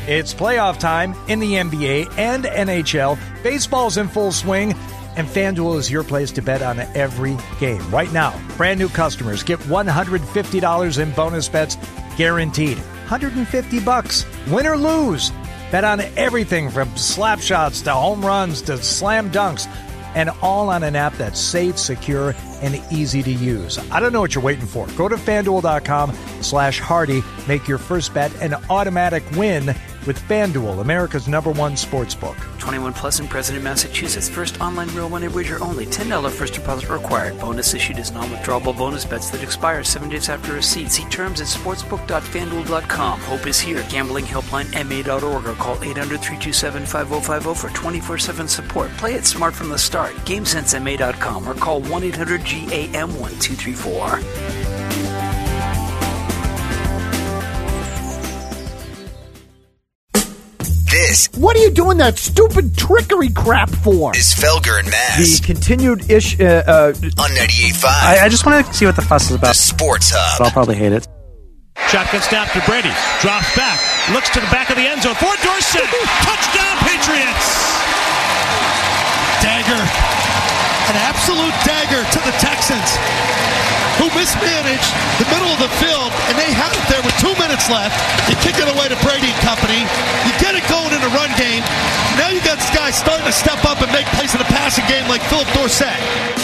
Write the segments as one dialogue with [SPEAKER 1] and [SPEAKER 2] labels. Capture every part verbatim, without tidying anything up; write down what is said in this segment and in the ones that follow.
[SPEAKER 1] It's playoff time in the N B A and N H L. Baseball's in full swing, and FanDuel is your place to bet on every game. Right now, brand new customers get one hundred fifty dollars in bonus bets guaranteed. one hundred fifty bucks, win or lose. Bet on everything from slap shots to home runs to slam dunks, and all on an app that's safe, secure, and easy to use. I don't know what you're waiting for. Go to FanDuel.com slash Hardy. Make your first bet an automatic win with FanDuel, America's number one sports book.
[SPEAKER 2] twenty-one plus and present in Massachusetts. First online real money wager only. ten dollars first deposit required. Bonus issued as non-withdrawable bonus bets that expire seven days after receipt. See terms at sportsbook dot fan duel dot com. Hope is here. Gambling helpline M A dot org or call eight hundred, three two seven, five oh five oh for twenty-four seven support. Play it smart from the start. game sense M A dot com or call one eight hundred G A M one two three four.
[SPEAKER 3] This
[SPEAKER 4] What are you doing that stupid trickery crap for?
[SPEAKER 3] is Felger and Maz
[SPEAKER 5] The continued ish. Uh, uh,
[SPEAKER 3] on ninety-eight point five.
[SPEAKER 6] I, I just want to see what the fuss is
[SPEAKER 3] The
[SPEAKER 6] about.
[SPEAKER 3] Sports
[SPEAKER 6] But
[SPEAKER 3] Hub.
[SPEAKER 6] I'll probably hate it.
[SPEAKER 7] Shotgun snap to Brady. Drops back. Looks to the back of the end zone. For Dorsett. Touchdown, Patriots.
[SPEAKER 8] Dagger. An absolute dagger to the Texans, who mismanaged the middle of the field, and they had it there with two minutes left. You kick it away to Brady and company. You get it going in the run game. Now you got this guy starting to step up and make plays in the passing game like Philip Dorsett.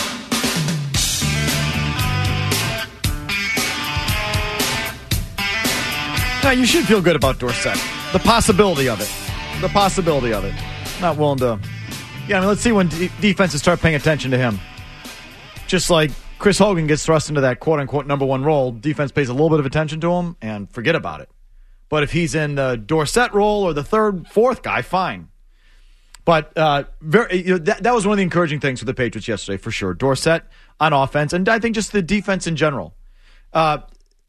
[SPEAKER 5] no, you should feel good about Dorsett. The possibility of it. The possibility of it. Not willing to. Yeah, I mean, let's see when de- defenses start paying attention to him. Just like Chris Hogan gets thrust into that quote-unquote number one role, defense pays a little bit of attention to him and forget about it. But if he's in the Dorsett role or the third, fourth guy, fine. But uh, very, you know, that, that was one of the encouraging things for the Patriots yesterday, for sure. Dorsett on offense, and I think just the defense in general. Uh,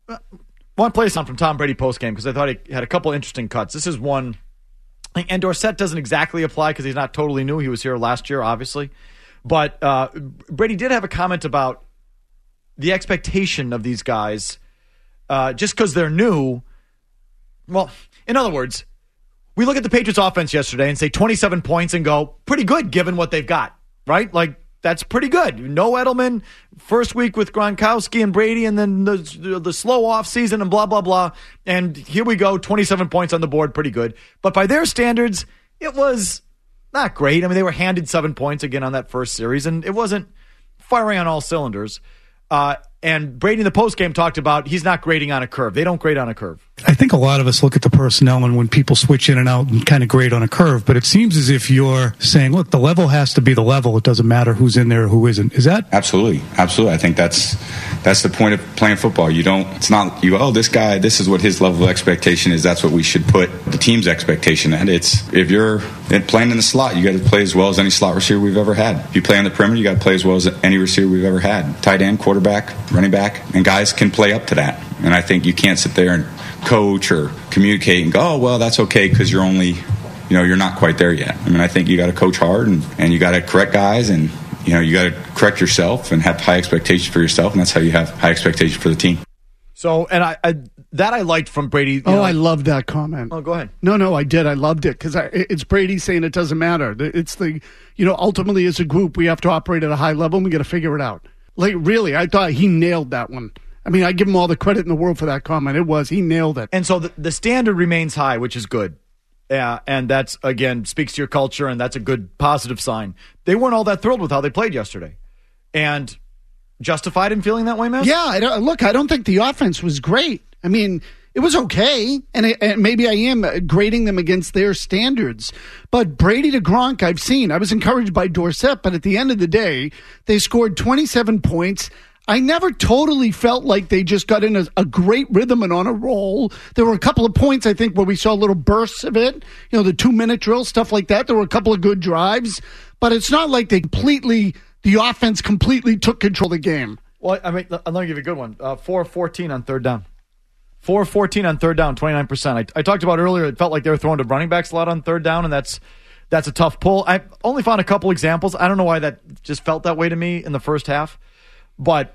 [SPEAKER 5] one play sound from Tom Brady postgame, because I thought he had a couple interesting cuts. This is one, and Dorsett doesn't exactly apply because he's not totally new. He was here last year, obviously. But uh, Brady did have a comment about the expectation of these guys uh, just because they're new. Well, in other words, we look at the Patriots offense yesterday and say twenty-seven points and go, pretty good given what they've got, right? Like, that's pretty good. No Edelman, first week with Gronkowski and Brady, and then the, the, the slow off season and blah, blah, blah. And here we go, twenty-seven points on the board, pretty good. But by their standards, it was not great. I mean, they were handed seven points again on that first series, and it wasn't firing on all cylinders. Uh, and Brady in the postgame talked about he's not grading on a curve. They don't grade on a curve.
[SPEAKER 9] I think a lot of us look at the personnel and when people switch in and out and kind of grade on a curve, but it seems as if you're saying, look, the level has to be the level. It doesn't matter who's in there or who isn't. Is that?
[SPEAKER 10] Absolutely. Absolutely. I think that's that's the point of playing football. You don't, it's not, you, oh, this guy, this is what his level of expectation is. That's what we should put the team's expectation at. It's, if you're playing in the slot, you got to play as well as any slot receiver we've ever had. If you play on the perimeter, you got to play as well as any receiver we've ever had. Tight end, quarterback, running back, and guys can play up to that. And I think you can't sit there and coach or communicate and go, oh, well, that's okay because you're only, you know, you're not quite there yet. I mean, I think you got to coach hard and, and you got to correct guys and, you know, you got to correct yourself and have high expectations for yourself, and that's how you have high expectations for the team.
[SPEAKER 5] So, and I, I that I liked from Brady. You
[SPEAKER 4] oh,
[SPEAKER 5] know,
[SPEAKER 4] I love that comment.
[SPEAKER 5] Oh, go ahead.
[SPEAKER 4] No, no, I did. I loved it because it's Brady saying it doesn't matter. It's the, you know, ultimately as a group, we have to operate at a high level and we got to figure it out. Like, really, I thought he nailed that one. I mean, I give him all the credit in the world for that comment. It was. He nailed it.
[SPEAKER 5] And so the, the standard remains high, which is good. Yeah, and that's, again, speaks to your culture, and that's a good positive sign. They weren't all that thrilled with how they played yesterday. And justified in feeling that way, Matt?
[SPEAKER 4] Yeah, I don't, look, I don't think the offense was great. I mean, it was okay, and, it, and maybe I am grading them against their standards. But Brady to Gronk, I've seen. I was encouraged by Dorsett, but at the end of the day, they scored twenty-seven points. I never totally felt like they just got in a, a great rhythm and on a roll. There were a couple of points, I think, where we saw little bursts of it. You know, the two-minute drill, stuff like that. There were a couple of good drives. But it's not like they completely, the offense completely took control of the game.
[SPEAKER 5] Well, I mean, I'm going to give you a good one. Uh, four of fourteen on third down. four of fourteen on third down, twenty-nine percent. I, I talked about earlier, it felt like they were throwing to running backs a lot on third down, and that's that's a tough pull. I only found a couple examples. I don't know why that just felt that way to me in the first half. But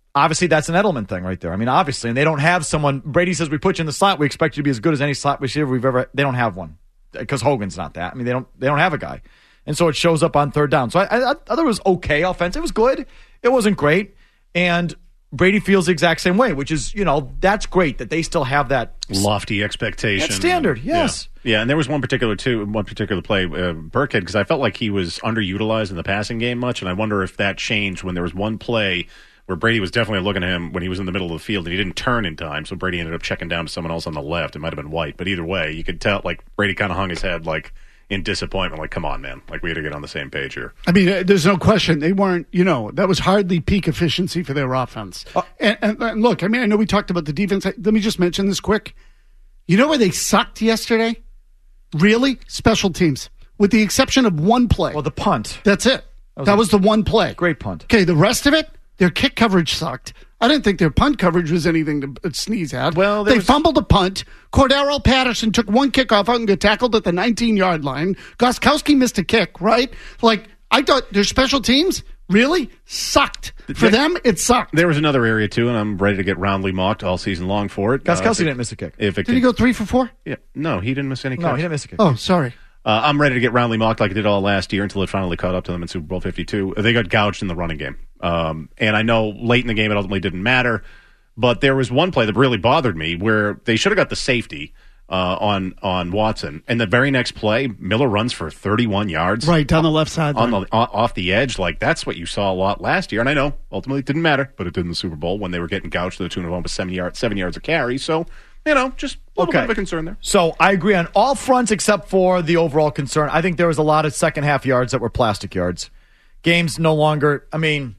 [SPEAKER 5] obviously that's an Edelman thing right there. I mean, obviously, and they don't have someone. Brady says, we put you in the slot, we expect you to be as good as any slot receiver we've ever. They don't have one because Hogan's not that. I mean, they don't they don't have a guy. And so it shows up on third down. So I, I, I thought it was okay offense. It was good. It wasn't great. And Brady feels the exact same way, which is, you know, that's great that they still have that
[SPEAKER 11] lofty expectation.
[SPEAKER 5] That standard, yes.
[SPEAKER 11] Yeah, yeah. And there was one particular too, one particular play, uh, Burkhead, because I felt like he was underutilized in the passing game much, and I wonder if that changed when there was one play where Brady was definitely looking at him when he was in the middle of the field and he didn't turn in time, so Brady ended up checking down to someone else on the left. It might have been White, but either way, you could tell like Brady kind of hung his head like in disappointment, like, come on, man. Like, we had to get on the same page here.
[SPEAKER 4] I mean, there's no question. They weren't, you know, that was hardly peak efficiency for their offense. Uh, and, and, and look, I mean, I know we talked about the defense. Let me just mention this quick. You know where they sucked yesterday? Really? Special teams. With the exception of one play.
[SPEAKER 5] Well, the punt.
[SPEAKER 4] That's it. That was, that was the one play.
[SPEAKER 5] Great punt.
[SPEAKER 4] Okay, the rest of it, their kick coverage sucked. I didn't think their punt coverage was anything to sneeze at.
[SPEAKER 5] Well,
[SPEAKER 4] they
[SPEAKER 5] was...
[SPEAKER 4] fumbled a punt. Cordero Patterson took one kickoff out and got tackled at the nineteen-yard line. Gostkowski missed a kick, right? Like, I thought their special teams really sucked. For them, it sucked.
[SPEAKER 11] There was another area, too, and I'm ready to get roundly mocked all season long for it.
[SPEAKER 5] Gostkowski
[SPEAKER 11] uh,
[SPEAKER 5] didn't miss a kick.
[SPEAKER 11] If it
[SPEAKER 4] Did
[SPEAKER 11] can...
[SPEAKER 4] he go three for four?
[SPEAKER 11] Yeah. No, he didn't miss any kicks.
[SPEAKER 5] No, he didn't miss a kick.
[SPEAKER 4] Oh, sorry.
[SPEAKER 11] Uh, I'm ready to get roundly mocked like I did all last year until it finally caught up to them in Super Bowl fifty-two. They got gouged in the running game. Um, and I know late in the game it ultimately didn't matter. But there was one play that really bothered me where they should have got the safety uh, on on Watson. And the very next play, Miller runs for thirty-one yards.
[SPEAKER 4] Right, down the left side.
[SPEAKER 11] On the, off the edge. Like, that's what you saw a lot last year. And I know, ultimately, it didn't matter. But it did in the Super Bowl when they were getting gouged to the tune of almost seven, yard, seven yards of carry. So, you know, just a little
[SPEAKER 5] okay.
[SPEAKER 11] bit of a concern there.
[SPEAKER 5] So I agree on all fronts except for the overall concern. I think there was a lot of second half yards that were plastic yards. Games no longer, I mean,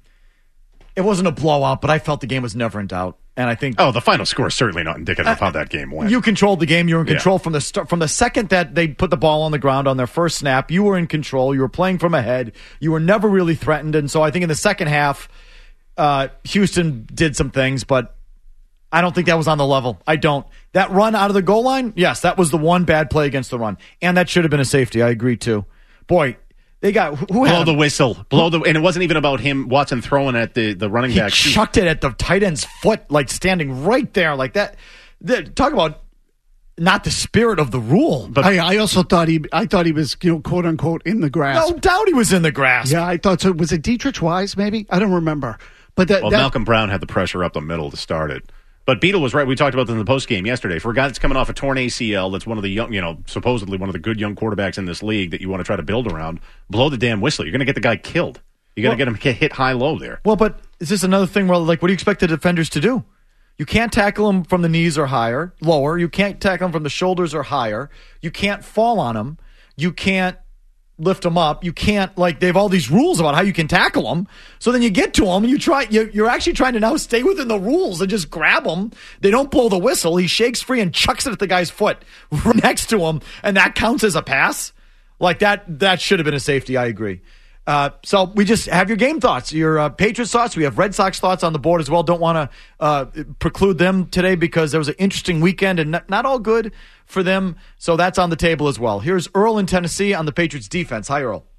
[SPEAKER 5] it wasn't a blowout, but I felt the game was never in doubt. And I think
[SPEAKER 11] oh, the final score is certainly not indicative uh, of how that game went.
[SPEAKER 5] You controlled the game. You were in control
[SPEAKER 11] yeah.
[SPEAKER 5] from the start, from the second that they put the ball on the ground on their first snap. You were in control. You were playing from ahead. You were never really threatened. And so I think in the second half, uh, Houston did some things, but I don't think that was on the level. I don't. That run out of the goal line, yes, that was the one bad play against the run, and that should have been a safety. I agree too. Boy. They got who
[SPEAKER 11] blow
[SPEAKER 5] had
[SPEAKER 11] the whistle, blow the, and it wasn't even about him Watson throwing at the, the running
[SPEAKER 5] he
[SPEAKER 11] back.
[SPEAKER 5] He chucked it at the tight end's foot, like standing right there, like that. The, talk about not the spirit of the rule.
[SPEAKER 4] But I, I also thought he, I thought he was, you know, quote unquote, in the grass.
[SPEAKER 5] No doubt he was in the grass.
[SPEAKER 4] Yeah, I thought so. Was it Dietrich Wise? Maybe I don't remember. But that,
[SPEAKER 11] well,
[SPEAKER 4] that,
[SPEAKER 11] Malcolm Brown had the pressure up the middle to start it. But Beadle was right. We talked about this in the post game yesterday. For a guy that's coming off a torn A C L, that's one of the young, you know, supposedly one of the good young quarterbacks in this league that you want to try to build around, blow the damn whistle. You're going to get the guy killed. You're going to well, get him hit high low there.
[SPEAKER 5] Well, but is this another thing where, like, what do you expect the defenders to do? You can't tackle him from the knees or higher, lower. You can't tackle him from the shoulders or higher. You can't fall on him. You can't lift them up. You can't, like, they have all these rules about how you can tackle them. So then you get to them and you try, you, you're actually trying to now stay within the rules and just grab them. They don't blow the whistle. He shakes free and chucks it at the guy's foot next to him, and that counts as a pass. Like, that, that should have been a safety. I agree. Uh, so we just have your game thoughts, your uh, Patriots thoughts. We have Red Sox thoughts on the board as well. Don't want to uh, preclude them today because there was an interesting weekend and not, not all good for them. So that's on the table as well. Here's Earl in Tennessee on the Patriots defense. Hi, Earl.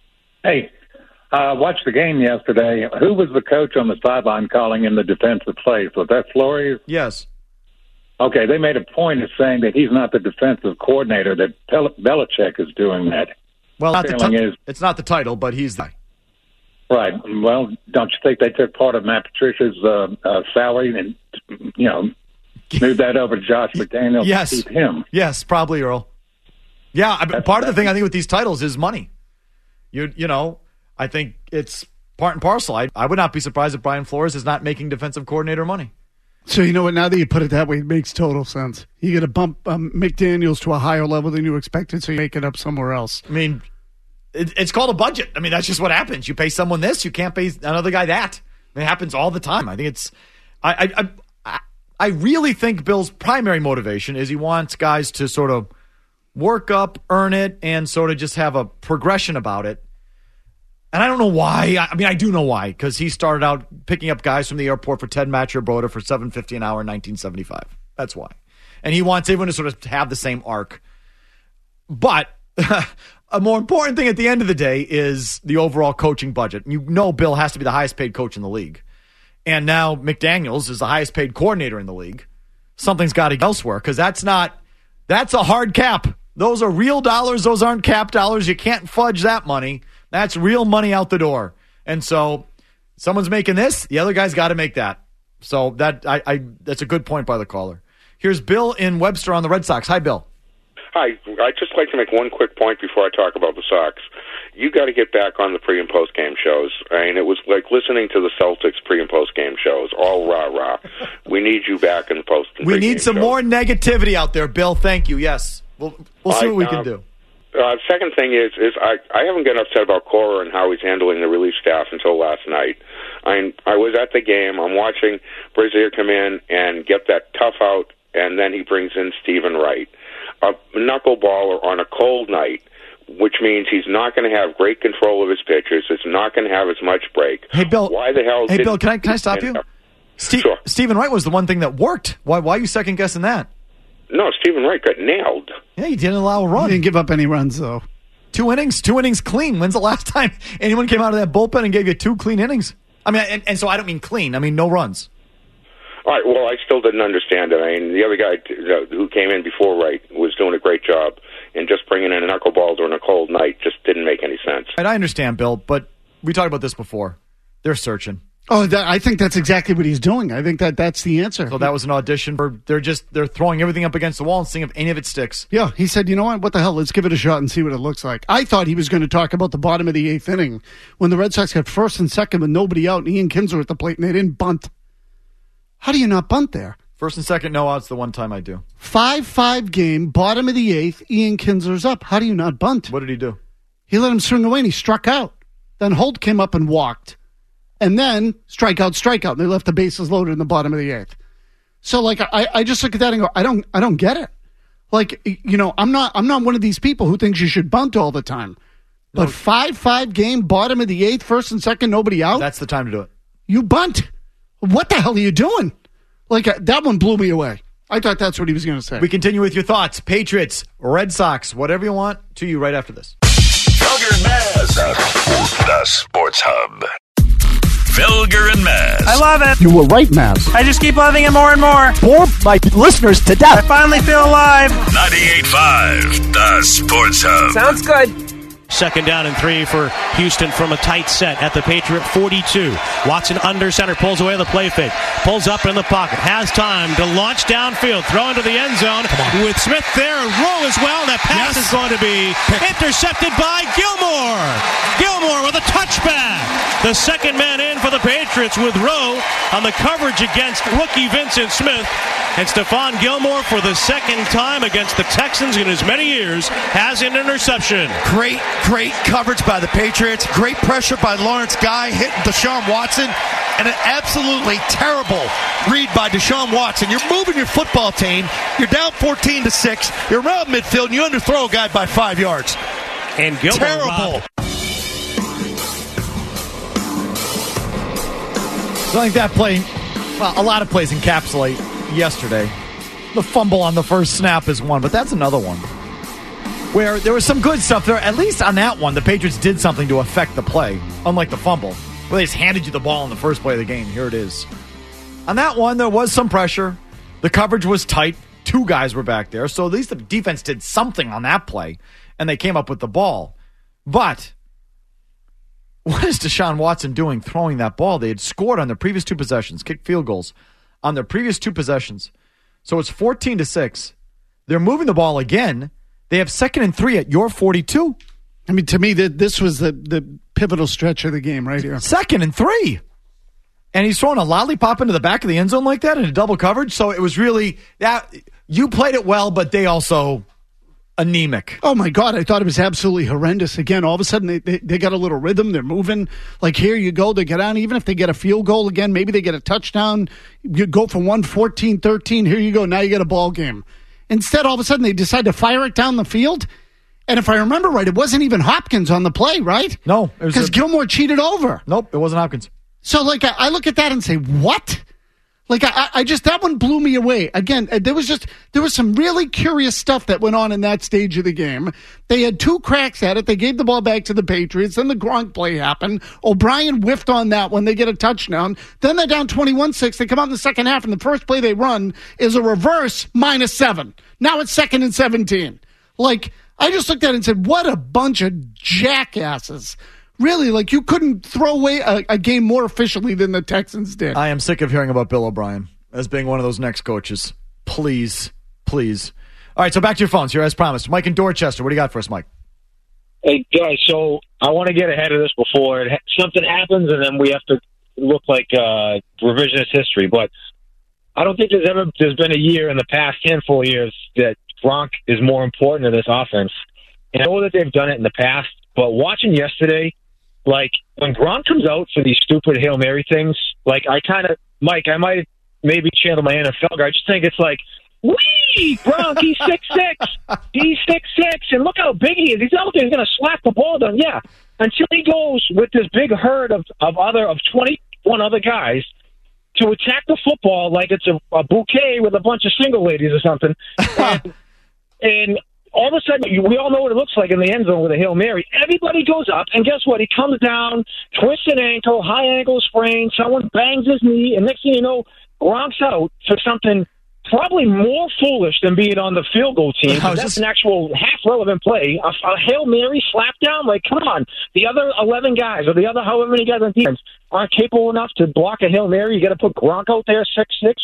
[SPEAKER 12] Hey, I uh, watched the game yesterday. Who was the coach on the sideline calling in the defensive plays? Was that Flores?
[SPEAKER 5] Yes.
[SPEAKER 12] Okay, they made a point of saying that he's not the defensive coordinator, that Pel- Belichick is doing that.
[SPEAKER 5] Well, not the t-
[SPEAKER 12] is,
[SPEAKER 5] it's not the title, but he's the guy.
[SPEAKER 12] Right. Well, don't you think they took part of Matt Patricia's uh, uh, salary and, you know, moved that over to Josh McDaniels
[SPEAKER 5] yes.
[SPEAKER 12] to keep him?
[SPEAKER 5] Yes, probably, Earl. Yeah, I, part of the thing I think with these titles is money. You you know, I think it's part and parcel. I, I would not be surprised if Brian Flores is not making defensive coordinator money.
[SPEAKER 4] So, you know what, now that you put it that way, it makes total sense. You got to bump um, McDaniels to a higher level than you expected, so you make it up somewhere else.
[SPEAKER 5] I mean, it, it's called a budget. I mean, that's just what happens. You pay someone this, you can't pay another guy that. It happens all the time. I think it's I, I, I, I really think Bill's primary motivation is he wants guys to sort of work up, earn it, and sort of just have a progression about it. And I don't know why. I mean, I do know why, because he started out picking up guys from the airport for Ted Matcher-Broda for seven fifty an hour in nineteen seventy-five. That's why. And he wants everyone to sort of have the same arc. But a more important thing at the end of the day is the overall coaching budget. You know Bill has to be the highest paid coach in the league. and now McDaniels is the highest paid coordinator in the league, something's got to go elsewhere because that's not, that's a hard cap. Those are real dollars. Those aren't cap dollars. You can't fudge that money. That's real money out the door. And so someone's making this, the other guy's got to make that. So that I, I that's a good point by the caller. Here's Bill in Webster on the Red Sox. Hi, Bill.
[SPEAKER 13] Hi. I'd just like to make one quick point before I talk about the Sox. You got to get back on the pre- and post-game shows. I mean, it was like listening to the Celtics pre- and post-game shows, all rah-rah. We need you back in the post and
[SPEAKER 5] We need some
[SPEAKER 13] shows.
[SPEAKER 5] more negativity out there, Bill. Thank you. Yes. We'll, we'll see
[SPEAKER 13] I,
[SPEAKER 5] what we
[SPEAKER 13] um,
[SPEAKER 5] can do.
[SPEAKER 13] Uh, second thing is, is I, I haven't gotten upset about Cora and how he's handling the relief staff until last night. I I was at the game. I'm watching Brazier come in and get that tough out, and then he brings in Stephen Wright. A knuckleballer on a cold night, which means he's not going to have great control of his pitches. It's not going to have as much break.
[SPEAKER 5] Hey, Bill.
[SPEAKER 13] Why the hell
[SPEAKER 5] Hey,
[SPEAKER 13] didn't
[SPEAKER 5] Bill, can I, can I stop you? Steve, sure. Stephen Wright was the one thing that worked. Why, why are you second-guessing that?
[SPEAKER 13] No, Stephen Wright got nailed.
[SPEAKER 5] Yeah, he didn't allow a run.
[SPEAKER 4] He didn't give up any runs, though.
[SPEAKER 5] Two innings, two innings clean. When's the last time anyone came out of that bullpen and gave you two clean innings? I mean, and, and so I don't mean clean. I mean no runs.
[SPEAKER 13] All right, well, I still didn't understand it. I mean, the other guy who came in before Wright was doing a great job, and just bringing in a knuckleball during a cold night just didn't make any sense.
[SPEAKER 5] And I understand, Bill, but we talked about this before. They're searching.
[SPEAKER 4] Oh, that, I think that's exactly what he's doing. I think that that's the answer.
[SPEAKER 5] So that was an audition for, they're just, they're throwing everything up against the wall and seeing if any of it sticks.
[SPEAKER 4] Yeah, he said, you know what, what the hell, let's give it a shot and see what it looks like. I thought he was going to talk about the bottom of the eighth inning when the Red Sox got first and second with nobody out and Ian Kinsler at the plate and they didn't bunt. How do you not bunt there?
[SPEAKER 5] First and second, no outs, the one time I do.
[SPEAKER 4] five five game, bottom of the eighth, Ian Kinsler's up. How do you not bunt?
[SPEAKER 5] What did he do?
[SPEAKER 4] He let him swing away and he struck out. Then Holt came up and walked. And then strikeout, strikeout. And they left the bases loaded in the bottom of the eighth. So like I, I just look at that and go, I don't I don't get it. Like, you know, I'm not I'm not one of these people who thinks you should bunt all the time. But no. five five game, bottom of the eighth, first and second, nobody out.
[SPEAKER 5] That's the time to do it.
[SPEAKER 4] You bunt. What the hell are you doing? Like, uh, that one blew me away. I thought that's what he was going to say.
[SPEAKER 5] We continue with your thoughts. Patriots, Red Sox, whatever you want, to you right after this.
[SPEAKER 3] Felger and Maz, the Sports Hub. Felger and Maz.
[SPEAKER 6] I love it.
[SPEAKER 4] You were right, Maz.
[SPEAKER 6] I just keep loving it more and more.
[SPEAKER 4] Bore my listeners to death.
[SPEAKER 6] I finally feel alive.
[SPEAKER 3] ninety-eight point five, the Sports Hub.
[SPEAKER 6] Sounds good.
[SPEAKER 7] Second down and three for Houston from a tight set at the Patriot forty-two. Watson under center, pulls away the play fake, pulls up in the pocket, has time to launch downfield, throw into the end zone with Smith there and Rowe as well. That pass yes. is going to be intercepted by Gilmore. Gilmore with a touchback. The second man in for the Patriots with Rowe on the coverage against rookie Vincent Smith. And Stephon Gilmore, for the second time against the Texans in as many years, has an interception.
[SPEAKER 8] Great, great coverage by the Patriots. Great pressure by Lawrence Guy hitting Deshaun Watson. And an absolutely terrible read by Deshaun Watson. You're moving your football team. You're down fourteen to six. You're around midfield, and you underthrow a guy by five yards.
[SPEAKER 7] And Gilmore
[SPEAKER 8] terrible.
[SPEAKER 5] So I think that play, well, a lot of plays encapsulate yesterday. The fumble on the first snap is one, but that's another one where there was some good stuff there. At least on that one, the Patriots did something to affect the play, unlike the fumble, where they just handed you the ball in the first play of the game. Here it is. On that one, there was some pressure. The coverage was tight. Two guys were back there, so at least the defense did something on that play, and they came up with the ball. But what is Deshaun Watson doing throwing that ball? They had scored on their previous two possessions, kicked field goals on their previous two possessions. So it's fourteen to six. They're moving the ball again. They have second and three at your forty-two.
[SPEAKER 4] I mean, to me, the, this was the, the pivotal stretch of the game right here.
[SPEAKER 5] Second and three. And he's throwing a lollipop into the back of the end zone like that in a double coverage. So it was really that you played it well, but they also anemic.
[SPEAKER 4] Oh, my God. I thought it was absolutely horrendous. Again, all of a sudden, they, they, they got a little rhythm. They're moving. Like, here you go. They get on. Even if they get a field goal again, maybe they get a touchdown. You go from one fourteen thirteen. Here you go. Now you get a ball game. Instead, all of a sudden, they decide to fire it down the field. And if I remember right, it wasn't even Hopkins on the play, right?
[SPEAKER 5] No.
[SPEAKER 4] Because a- Gilmore cheated over.
[SPEAKER 5] Nope, it wasn't Hopkins.
[SPEAKER 4] So, like, I, I look at that and say, what? Like, I, I just, that one blew me away. Again, there was just, there was some really curious stuff that went on in that stage of the game. They had two cracks at it. They gave the ball back to the Patriots. Then the Gronk play happened. O'Brien whiffed on that one. They get a touchdown. Then they're down twenty-one six. They come out in the second half, and the first play they run is a reverse minus seven. Now it's second and seventeen. Like, I just looked at it and said, what a bunch of jackasses. Really, like, you couldn't throw away a, a game more efficiently than the Texans did.
[SPEAKER 5] I am sick of hearing about Bill O'Brien as being one of those next coaches. Please, please. All right, so back to your phones here as promised. Mike in Dorchester, what do you got for us, Mike?
[SPEAKER 14] Hey, guys, so I want to get ahead of this before it, something happens, and then we have to look like uh, revisionist history. But I don't think there's ever there's been a year in the past handful of years that Gronk is more important to this offense. And I know that they've done it in the past, but watching yesterday, like, when Gronk comes out for these stupid Hail Mary things, like, I kind of, Mike, I might maybe channel my N F L guy. I just think it's like, wee, Gronk, he's six six. He's six six, and look how big he is. He's out there, he's going to slap the ball down. Yeah, until he goes with this big herd of, of other, of twenty-one other guys to attack the football like it's a, a bouquet with a bunch of single ladies or something. and, and all of a sudden, we all know what it looks like in the end zone with a Hail Mary. Everybody goes up, and guess what? He comes down, twists an ankle, high ankle sprain, someone bangs his knee, and next thing you know, Gronk's out for something probably more foolish than being on the field goal team. That's just an actual half-relevant play. A, a Hail Mary slap down? Like, come on. The other eleven guys or the other however many guys on defense aren't capable enough to block a Hail Mary. You got to put Gronk out there, six six.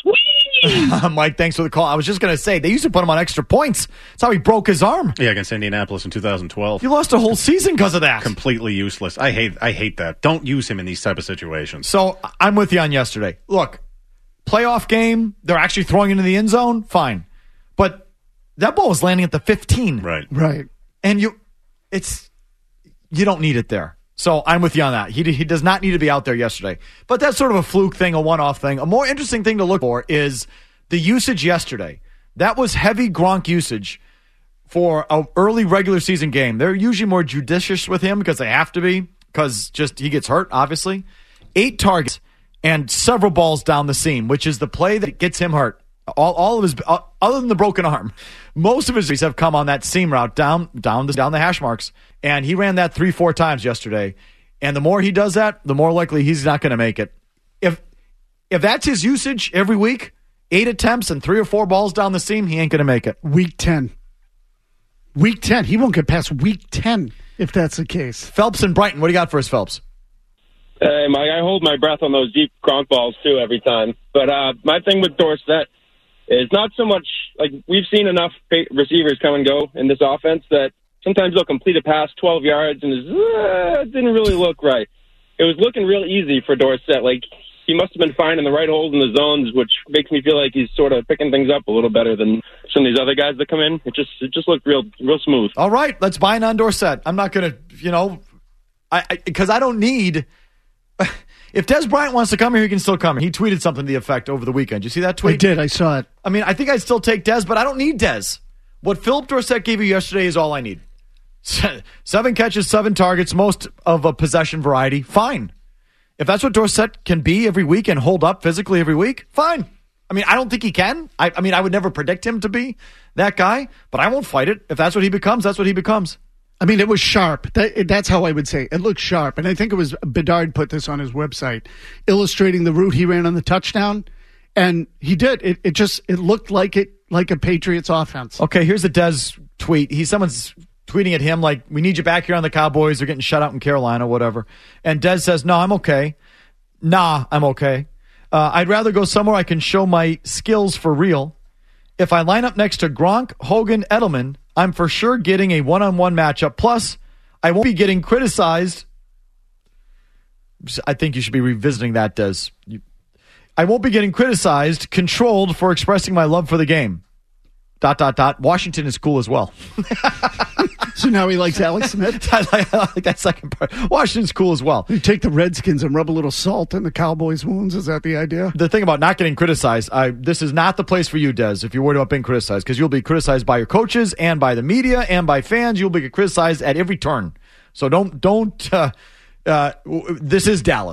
[SPEAKER 5] Mike, thanks for the call. I was just going to say, they used to put him on extra points. That's how he broke his arm.
[SPEAKER 11] Yeah, against Indianapolis in two thousand twelve.
[SPEAKER 5] You lost a whole season because of that.
[SPEAKER 11] Completely useless. I hate I hate that. Don't use him in these type of situations.
[SPEAKER 5] So, I'm with you on yesterday. Look, playoff game, they're actually throwing into the end zone, fine. But that ball was landing at the fifteen.
[SPEAKER 11] Right.
[SPEAKER 4] Right.
[SPEAKER 5] And you, it's, you don't need it there. So I'm with you on that. He he does not need to be out there yesterday. But that's sort of a fluke thing, a one-off thing. A more interesting thing to look for is the usage yesterday. That was heavy Gronk usage for an early regular season game. They're usually more judicious with him because they have to be, because just he gets hurt, obviously. Eight targets and several balls down the seam, which is the play that gets him hurt. All, all of his, uh, other than the broken arm, most of his injuries have come on that seam route down, down the, down the hash marks. And he ran that three, four times yesterday. And the more he does that, the more likely he's not going to make it. If, if that's his usage every week, eight attempts and three or four balls down the seam, he ain't going to make it.
[SPEAKER 4] Week ten. Week ten. He won't get past week ten if that's the case.
[SPEAKER 5] Phelps and Brighton, what do you got for us, Phelps?
[SPEAKER 15] Hey, Mike, I hold my breath on those deep Gronk balls, too, every time. But uh, my thing with Dorsett is not so much, like, we've seen enough receivers come and go in this offense that sometimes they'll complete a pass twelve yards and it's, uh, it didn't really look right. It was looking real easy for Dorsett. Like, he must have been finding the right holes in the zones, which makes me feel like he's sort of picking things up a little better than some of these other guys that come in. It just it just looked real real smooth.
[SPEAKER 5] All right, let's buy in on Dorsett. I'm not going to, you know, I because I, I don't need... If Des Bryant wants to come here, he can still come here. He tweeted something to the effect over the weekend. Did you see that tweet?
[SPEAKER 4] I did. I saw it.
[SPEAKER 5] I mean, I think I'd still take Des, but I don't need Des. What Philip Dorsett gave you yesterday is all I need. Seven catches, seven targets, most of a possession variety. Fine. If that's what Dorsett can be every week and hold up physically every week, fine. I mean, I don't think he can. I, I mean, I would never predict him to be that guy, but I won't fight it. If that's what he becomes, that's what he becomes.
[SPEAKER 4] I mean, it was sharp. That, that's how I would say it. It looked sharp. And I think it was Bedard put this on his website, illustrating the route he ran on the touchdown. And he did. It, it just, it looked like it, like a Patriots offense.
[SPEAKER 5] Okay, here's a Des tweet. He, someone's tweeting at him like, we need you back here on the Cowboys. They're getting shut out in Carolina, whatever. And Des says, no, I'm okay. Nah, I'm okay. Uh, I'd rather go somewhere I can show my skills for real. If I line up next to Gronk, Hogan, Edelman, I'm for sure getting a one-on-one matchup. Plus, I won't be getting criticized. I think you should be revisiting that, Des. You, I won't be getting criticized, controlled for expressing my love for the game. Dot, dot, dot. Washington is cool as well.
[SPEAKER 4] So now he likes Alex Smith?
[SPEAKER 5] I, like, I like that second part. Washington's cool as well.
[SPEAKER 4] You take the Redskins and rub a little salt in the Cowboys' wounds. Is that the idea?
[SPEAKER 5] The thing about not getting criticized, I, this is not the place for you, Des, if you're worried about being criticized, because you'll be criticized by your coaches and by the media and by fans. You'll be criticized at every turn. So don't, don't, uh, uh, this is Dallas.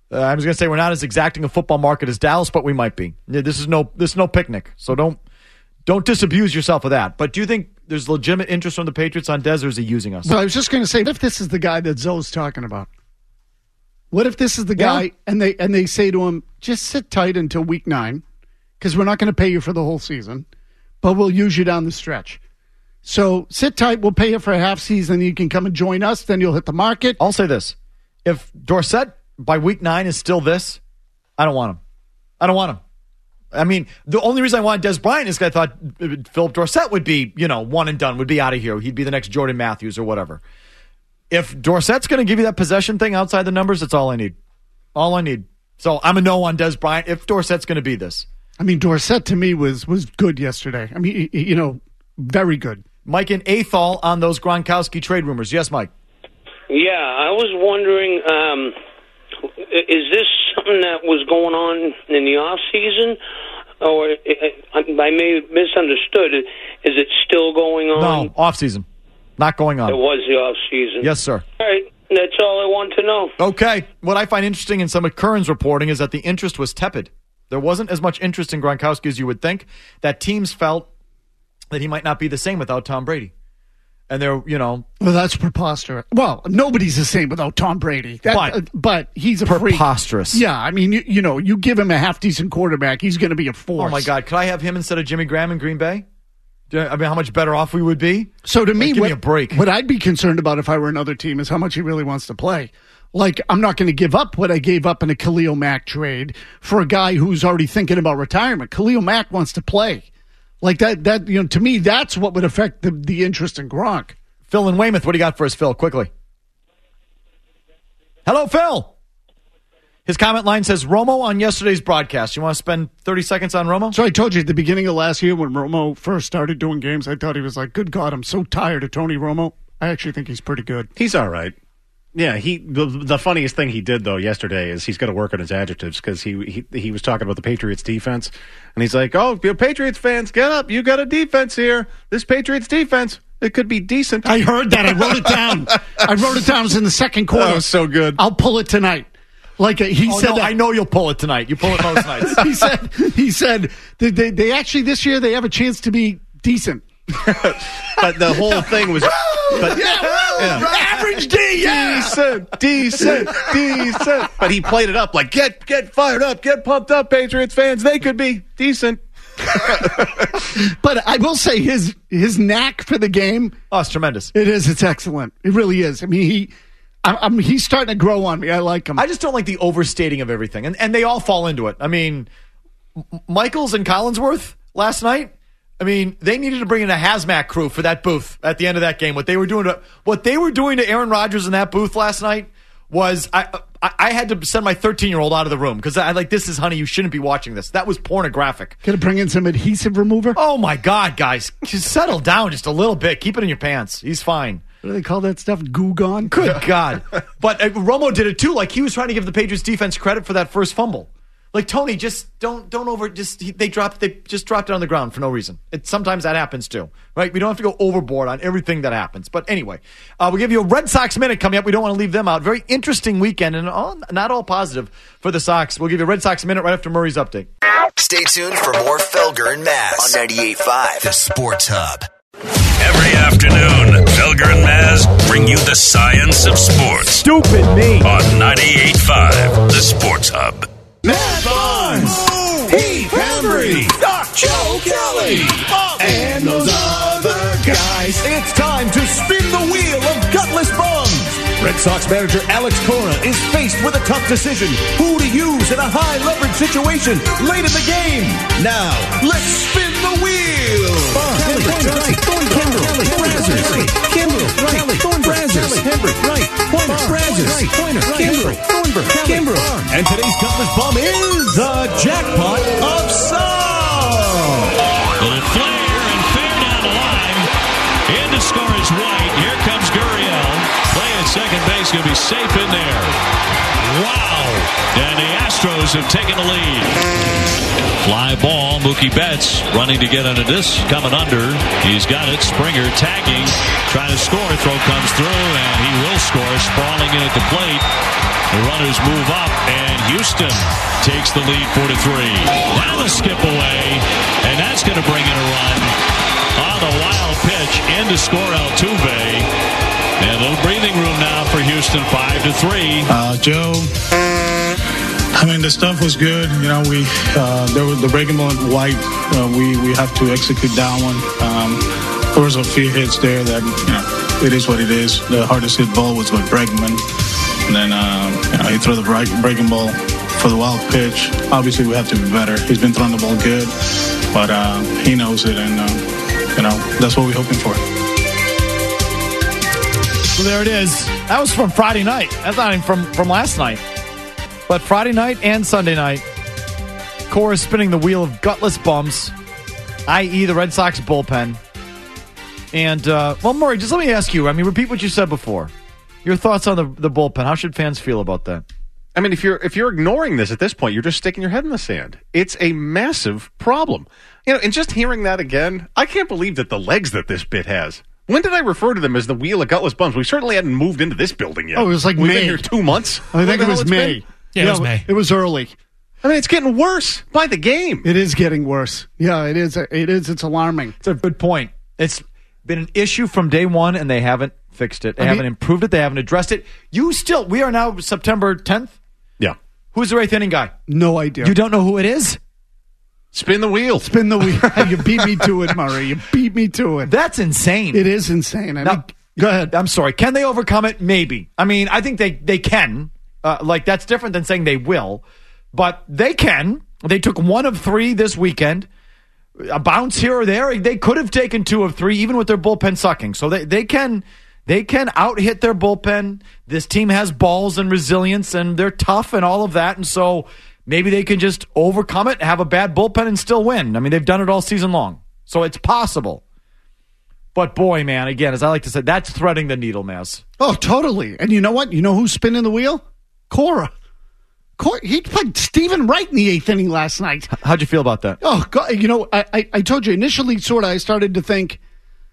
[SPEAKER 5] Uh, I was going to say we're not as exacting a football market as Dallas, but we might be. Yeah, this is no this is no picnic, so don't don't disabuse yourself of that. But do you think there's legitimate interest from the Patriots on Dez, or is he using us?
[SPEAKER 4] Well, I was just going to say, what if this is the guy that Zoe's talking about? What if this is the guy yeah. and they and they say to him, just sit tight until week nine, because we're not going to pay you for the whole season, but we'll use you down the stretch. So sit tight, we'll pay you for a half season, you can come and join us, then you'll hit the market.
[SPEAKER 5] I'll say this. If Dorsett by week nine is still this, I don't want him. I don't want him. I mean, the only reason I wanted Des Bryant is because I thought Philip Dorsett would be, you know, one and done, would be out of here. He'd be the next Jordan Matthews or whatever. If Dorsett's going to give you that possession thing outside the numbers, that's all I need. All I need. So I'm a no on Des Bryant if Dorsett's going to be this.
[SPEAKER 4] I mean, Dorsett to me was was good yesterday. I mean, you know, very good.
[SPEAKER 5] Mike and Athol on those Gronkowski trade rumors. Yes, Mike.
[SPEAKER 16] Yeah, I was wondering, um, is this something that was going on in the off season, or I may have misunderstood? Is it still going on?
[SPEAKER 5] No, off season, not going on.
[SPEAKER 16] It was the off season.
[SPEAKER 5] Yes, sir.
[SPEAKER 16] All right, that's all I want to know.
[SPEAKER 5] Okay, what I find interesting in some of Curran's reporting is that the interest was tepid. There wasn't as much interest in Gronkowski as you would think. That teams felt that he might not be the same without Tom Brady. And they're, you know.
[SPEAKER 4] Well, that's preposterous. Well, nobody's the same without Tom Brady. That,
[SPEAKER 5] but,
[SPEAKER 4] uh, but he's a
[SPEAKER 5] preposterous.
[SPEAKER 4] Freak. Yeah, I mean, you, you know, you give him a half-decent quarterback, he's going to be a force.
[SPEAKER 5] Oh, my God. Could I have him instead of Jimmy Graham in Green Bay? I mean, how much better off we would be?
[SPEAKER 4] So to me,
[SPEAKER 5] like, give
[SPEAKER 4] what,
[SPEAKER 5] me a break.
[SPEAKER 4] What I'd be concerned about if I were another team is how much he really wants to play. Like, I'm not going to give up what I gave up in a Khalil Mack trade for a guy who's already thinking about retirement. Khalil Mack wants to play. Like that, that you know, to me, that's what would affect the, the interest in Gronk.
[SPEAKER 5] Phil in Weymouth, what do you got for us, Phil? Quickly. Hello, Phil. His comment line says, Romo on yesterday's broadcast. You want to spend thirty seconds on Romo?
[SPEAKER 4] So I told you at the beginning of last year when Romo first started doing games, I thought he was like, good God, I'm so tired of Tony Romo. I actually think he's pretty good.
[SPEAKER 11] He's all right. Yeah, he. The, the funniest thing he did though yesterday is he's got to work on his adjectives because he, he he was talking about the Patriots defense, and he's like, "Oh, you Patriots fans, get up! You got a defense here. This Patriots defense, it could be decent."
[SPEAKER 4] I heard that. I wrote it down. I wrote it down. It was in the second quarter.
[SPEAKER 11] That was so good.
[SPEAKER 4] I'll pull it tonight. Like a, he
[SPEAKER 5] oh,
[SPEAKER 4] said,
[SPEAKER 5] no,
[SPEAKER 4] that,
[SPEAKER 5] I know you'll pull it tonight. You pull it most nights.
[SPEAKER 4] he said, he said, they, they, they actually this year they have a chance to be decent.
[SPEAKER 11] But the whole thing was, but
[SPEAKER 4] yeah, well, yeah. average D, yeah.
[SPEAKER 11] decent, decent, decent. But he played it up like get get fired up, get pumped up, Patriots fans. They could be decent.
[SPEAKER 4] But I will say his his knack for the game.
[SPEAKER 5] Oh, it's tremendous.
[SPEAKER 4] It is. It's excellent. It really is. I mean, he. I, I mean, he's starting to grow on me. I like him.
[SPEAKER 5] I just don't like the overstating of everything, and and they all fall into it. I mean, Michaels and Collinsworth last night. I mean, they needed to bring in a hazmat crew for that booth at the end of that game. What they were doing to what they were doing to Aaron Rodgers in that booth last night was I I, I had to send my thirteen-year-old out of the room because I like this is honey, you shouldn't be watching this. That was pornographic.
[SPEAKER 4] Got to bring in some adhesive remover.
[SPEAKER 5] Oh my God, guys, just settle down just a little bit. Keep it in your pants. He's fine.
[SPEAKER 4] What do they call that stuff? Goo gone?
[SPEAKER 5] Good God. But uh, Romo did it too. Like he was trying to give the Patriots defense credit for that first fumble. Like Tony, just don't don't over. Just he, they dropped they just dropped it on the ground for no reason. It sometimes that happens too, right? We don't have to go overboard on everything that happens. But anyway, uh, we'll give you a Red Sox minute coming up. We don't want to leave them out. Very interesting weekend and all, not all positive for the Sox. We'll give you a Red Sox minute right after Murray's update.
[SPEAKER 17] Stay tuned for more Felger and Maz on ninety-eight point five, the Sports Hub.
[SPEAKER 3] Every afternoon, Felger and Maz bring you the science of sports.
[SPEAKER 5] Stupid me.
[SPEAKER 3] On ninety-eight point five, the Sports Hub.
[SPEAKER 18] Matt Barnes, Heath Hembry, Joe Kelly, and those other guys.
[SPEAKER 19] It's time to spin the wheel of gutless bums. Red Sox manager Alex Cora is faced with a tough decision. Who to use in a high-leverage situation late in the game. Now, let's spin the wheel. Kelly, right. Thorn, Kimbrel, Brazzers, Kimbrel, right. Thorn, Brazzers, Hembry, right. Pointer, Brazzers, Pointer, Kimbrel, Thornburg, Kimbrel. And today's gutless bum is the jackpot of song.
[SPEAKER 20] Little flare and fair down the line. In to score is White. Here comes Gurriel. Play at second base, going to be safe in there. Wow. And the Astros have taken the lead. Fly ball. Mookie Betts running to get under this. Coming under. He's got it. Springer tagging. Trying to score. Throw comes through, and he will score. Sprawling in at the plate The runners move up, and Houston takes the lead four to three. Now the skip away, and that's going to bring in a run on the wild pitch into score Altuve. And a little breathing room now for Houston, five to three.
[SPEAKER 9] Uh, Joe, I mean, the stuff was good. You know, we uh, there was the breaking ball white. Uh, we we have to execute that one. Um, there was a few hits there that, you know, it is what it is. The hardest hit ball was with Bregman. And then um, you know, he threw the break, breaking ball for the wild pitch. Obviously, we have to be better. He's been throwing the ball good, but uh, he knows it, and uh, you know that's what we're hoping for.
[SPEAKER 5] So there it is. That was from Friday night. That's not even from, from last night. But Friday night and Sunday night, Cora is spinning the wheel of gutless bums, that is the Red Sox bullpen. And, uh, well, Murray, just let me ask you. I mean, repeat what you said before. Your thoughts on the, the bullpen. How should fans feel about that?
[SPEAKER 11] I mean, if you're if you're ignoring this at this point, you're just sticking your head in the sand. It's a massive problem. You know, and just hearing that again, I can't believe that the legs that this bit has. When did I refer to them as the wheel of gutless bums? We certainly hadn't moved into this building yet.
[SPEAKER 4] Oh, it was like
[SPEAKER 11] We've
[SPEAKER 4] May.
[SPEAKER 11] been here two months.
[SPEAKER 4] I think it was May.
[SPEAKER 11] Been?
[SPEAKER 4] Yeah, it was May. It was early.
[SPEAKER 11] I mean, it's getting worse by the game.
[SPEAKER 4] It is getting worse. Yeah, it is. It is. It's alarming.
[SPEAKER 5] It's a good point. It's been an issue from day one, and they haven't fixed it. They I haven't mean, improved it. They haven't addressed it. You still, we are now September tenth?
[SPEAKER 11] Yeah.
[SPEAKER 5] Who's the eighth inning guy?
[SPEAKER 4] No idea.
[SPEAKER 5] You don't know who it is?
[SPEAKER 11] Spin the wheel.
[SPEAKER 4] Spin the wheel. You beat me to it, Murray. You beat me to it.
[SPEAKER 5] That's insane.
[SPEAKER 4] It is insane. I
[SPEAKER 5] now,
[SPEAKER 4] mean, go ahead.
[SPEAKER 5] I'm sorry. Can they overcome it? Maybe. I mean, I think they, they can. Uh, like, that's different than saying they will. But they can. They took one of three this weekend. A bounce here or there. They could have taken two of three, even with their bullpen sucking. So they, they can they can out-hit their bullpen. This team has balls and resilience, and they're tough and all of that. And so maybe they can just overcome it, have a bad bullpen, and still win. I mean, they've done it all season long. So it's possible. But boy, man, again, as I like to say, that's threading the needle, Maz.
[SPEAKER 4] Oh, totally. And you know what? You know who's spinning the wheel? Cora. Cora he played Stephen Wright in the eighth inning last night.
[SPEAKER 5] How'd you feel about that?
[SPEAKER 4] Oh, God, you know, I, I, I told you initially, sort of, I started to think,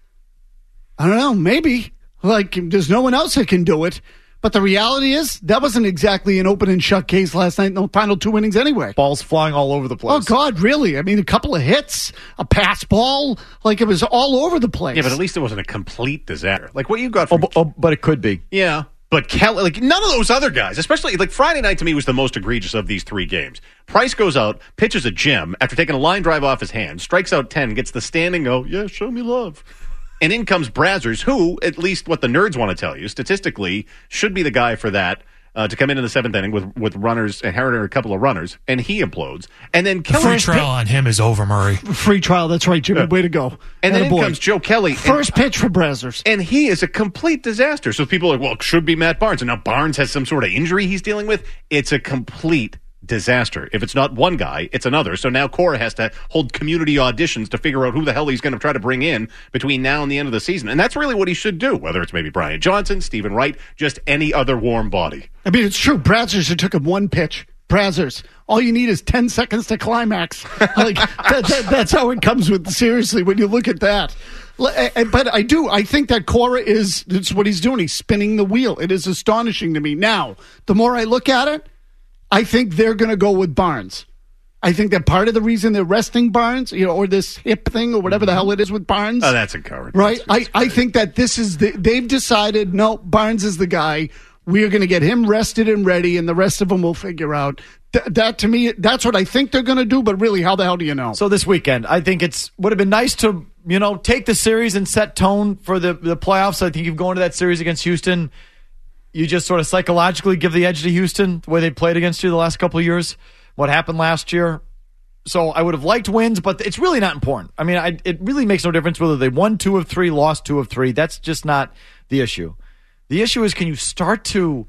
[SPEAKER 4] I don't know, maybe. Like, there's no one else that can do it. But the reality is, that wasn't exactly an open and shut case last night in the final two innings anyway.
[SPEAKER 5] Balls flying all over the place.
[SPEAKER 4] Oh, God, really? I mean, a couple of hits, a pass ball, like it was all over the place.
[SPEAKER 11] Yeah, but at least it wasn't a complete disaster. Like what you got from...
[SPEAKER 5] Oh, but, oh, but it could be.
[SPEAKER 11] Yeah. But Kelly, like none of those other guys, especially like Friday night to me was the most egregious of these three games. Price goes out, pitches a gem after taking a line drive off his hand, strikes out ten, gets the standing go, yeah, show me love. And in comes Brazzers, who, at least what the nerds want to tell you, statistically, should be the guy for that, uh, to come in in the seventh inning with, with runners, inheriting a couple of runners, and he implodes. And then Kelly...
[SPEAKER 21] Free trial on him is over, Murray.
[SPEAKER 4] Free trial, that's right, Jimmy. Yeah. Way to go.
[SPEAKER 11] And then in comes Joe Kelly.
[SPEAKER 4] First and, pitch for Brazzers.
[SPEAKER 11] And he is a complete disaster. So people are like, well, it should be Matt Barnes. And now Barnes has some sort of injury he's dealing with. It's a complete disaster. If it's not one guy, it's another. So now Cora has to hold community auditions to figure out who the hell he's going to try to bring in between now and the end of the season. And that's really what he should do, whether it's maybe Brian Johnson, Stephen Wright, just any other warm body.
[SPEAKER 4] I mean, it's true. Brazzers, it took him one pitch. Brazzers. All you need is ten seconds to climax. Like that, that, that's how it comes with, seriously, when you look at that. But I do. I think that Cora is, that's what he's doing. He's spinning the wheel. It is astonishing to me. Now, the more I look at it, I think they're going to go with Barnes. I think that part of the reason they're resting Barnes, you know, or this hip thing or whatever the hell it is with Barnes.
[SPEAKER 11] Oh, that's encouraging.
[SPEAKER 4] Right? I, I think that this is, the, they've decided, no, Barnes is the guy. We're going to get him rested and ready, and the rest of them we'll figure out. Th- that, to me, that's what I think they're going to do, but really, how the hell do you know?
[SPEAKER 5] So this weekend, I think it's would have been nice to, you know, take the series and set tone for the, the playoffs. I think you've gone to that series against Houston. You just sort of psychologically give the edge to Houston, the way they played against you the last couple of years, what happened last year. So I would have liked wins, but it's really not important. I mean, I, it really makes no difference whether they won two of three, lost two of three. That's just not the issue. The issue is, can you start to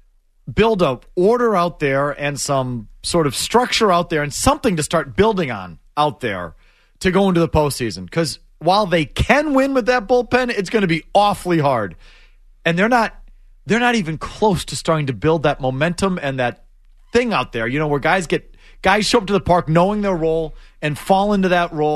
[SPEAKER 5] build up order out there and some sort of structure out there and something to start building on out there to go into the postseason? Because while they can win with that bullpen, it's going to be awfully hard. And they're not they're not even close to starting to build that momentum and that thing out there, you know, where guys get guys show up to the park knowing their role and fall into that role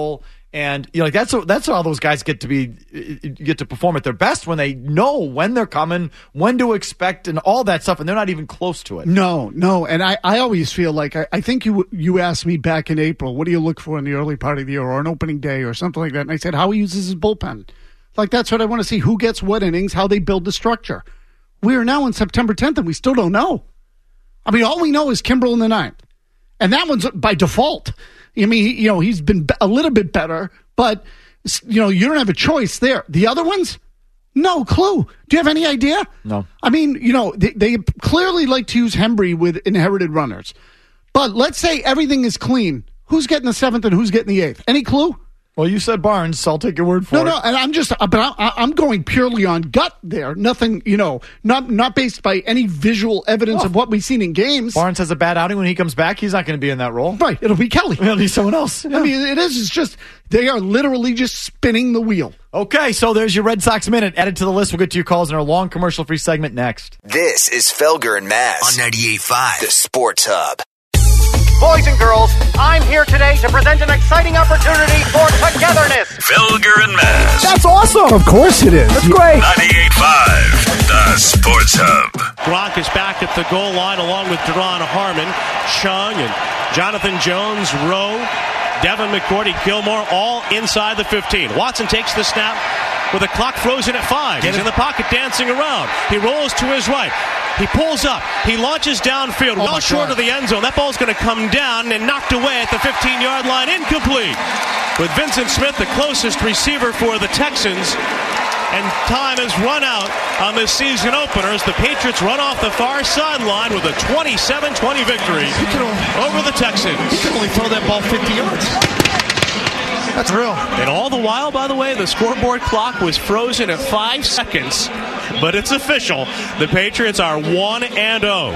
[SPEAKER 5] And you know, like that's that's how those guys get to be get to perform at their best, when they know when they're coming, when to expect, and all that stuff, and they're not even close to it.
[SPEAKER 4] No, no, and I, I always feel like I, I think you you asked me back in April, what do you look for in the early part of the year or an opening day or something like that, and I said how he uses his bullpen. Like that's what I want to see: who gets what innings, how they build the structure. We are now on September tenth, and we still don't know. I mean, all we know is Kimbrel in the ninth, and that one's by default. I mean, you know, he's been a little bit better, but, you know, you don't have a choice there. The other ones, no clue. Do you have any idea?
[SPEAKER 5] No.
[SPEAKER 4] I mean, you know, they, they clearly like to use Hembree with inherited runners. But let's say everything is clean. Who's getting the seventh and who's getting the eighth? Any clue?
[SPEAKER 5] Well, you said Barnes, so I'll take your word for
[SPEAKER 4] no,
[SPEAKER 5] it.
[SPEAKER 4] No, no, and I'm just, but I, I'm going purely on gut there. Nothing, you know, not not based by any visual evidence
[SPEAKER 5] Oh.
[SPEAKER 4] of what we've seen in games.
[SPEAKER 5] Barnes has a bad outing. When he comes back, he's not going to be in that role.
[SPEAKER 4] Right, it'll be Kelly.
[SPEAKER 5] It'll be someone else. Yeah.
[SPEAKER 4] I mean, it is. It's just they are literally just spinning the wheel.
[SPEAKER 5] Okay, so there's your Red Sox Minute. Added to the list. We'll get to your calls in our long commercial-free segment next.
[SPEAKER 17] This is Felger and Mazz on ninety-eight point five, the Sports Hub.
[SPEAKER 1] Boys and girls, I'm here today to present an exciting opportunity for togetherness.
[SPEAKER 3] Felger and Mazz.
[SPEAKER 4] That's awesome. Of course it is. That's great.
[SPEAKER 3] ninety-eight point five, the Sports Hub.
[SPEAKER 7] Gronk is back at the goal line along with Deron Harmon, Chung, and Jonathan Jones, Rowe, Devin McCourty, Gilmore, all inside the fifteen. Watson takes the snap with the clock frozen at five. He's in the pocket dancing around. He rolls to his right. He pulls up. He launches downfield,
[SPEAKER 4] Oh
[SPEAKER 7] well short of the end zone. That ball's going to come down and knocked away at the fifteen-yard line, incomplete. With Vincent Smith, the closest receiver for the Texans. And time has run out on this season opener as the Patriots run off the far sideline with a twenty-seven twenty victory over the Texans.
[SPEAKER 8] He can only throw that ball fifty yards. That's real.
[SPEAKER 7] And all the while, by the way, the scoreboard clock was frozen at five seconds. But it's official. The Patriots are one and oh.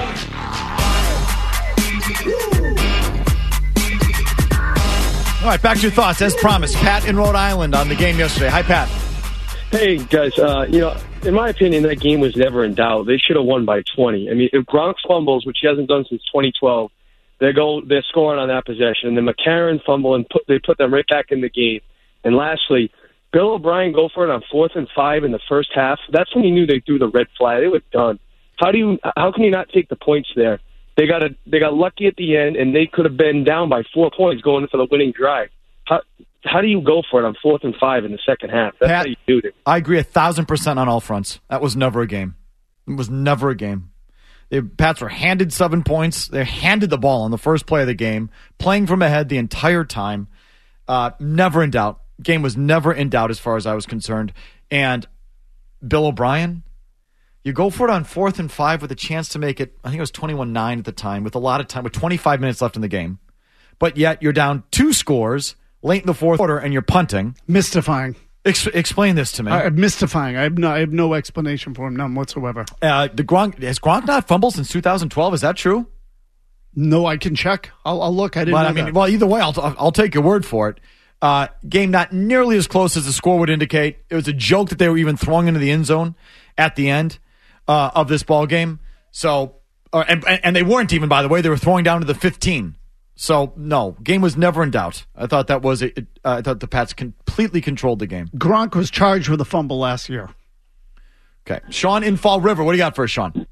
[SPEAKER 5] All right, back to your thoughts. As promised, Pat in Rhode Island on the game yesterday. Hi, Pat.
[SPEAKER 15] Hey, guys, uh, you know, in my opinion, that game was never in doubt. They should have won by twenty. I mean, if Gronk fumbles, which he hasn't done since twenty twelve, they go, they're scoring on that possession. And then McCarron fumble, and put, they put them right back in the game. And lastly, Bill O'Brien go for it on fourth and five in the first half. That's when he knew they threw the red flag. They were done. How do you? How can you not take the points there? They got a, They got lucky at the end, and they could have been down by four points going for the winning drive. How, how do you go for it on fourth and five in the second half? That's
[SPEAKER 5] Pat,
[SPEAKER 15] how you do it.
[SPEAKER 5] I agree a thousand percent on all fronts. That was never a game. It was never a game. The Pats were handed seven points. They handed the ball on the first play of the game, playing from ahead the entire time. Uh, never in doubt. Game was never in doubt as far as I was concerned. And Bill O'Brien, you go for it on fourth and five with a chance to make it, I think it was twenty-one nine at the time, with a lot of time, with twenty-five minutes left in the game. But yet you're down two scores late in the fourth quarter and you're punting.
[SPEAKER 4] Mystifying.
[SPEAKER 5] Ex- explain this to me.
[SPEAKER 4] Uh, mystifying. I have no, I have no explanation for him, none whatsoever.
[SPEAKER 5] Uh, the Gronk, has Gronk not fumbled since two thousand twelve? Is that true?
[SPEAKER 4] No, I can check. I'll, I'll look. I didn't
[SPEAKER 5] But
[SPEAKER 4] know
[SPEAKER 5] I mean,
[SPEAKER 4] that.
[SPEAKER 5] well, either way, I'll, I'll take your word for it. Uh, game not nearly as close as the score would indicate. It was a joke that they were even throwing into the end zone at the end uh, of this ball game. So, uh, and, and they weren't even, by the way, they were throwing down to the fifteen. So, no, game was never in doubt. I thought that was it. Uh, I thought the Pats completely controlled the game.
[SPEAKER 4] Gronk was charged with a fumble last year.
[SPEAKER 5] Okay, Sean in Fall River. What do you got for us, Sean?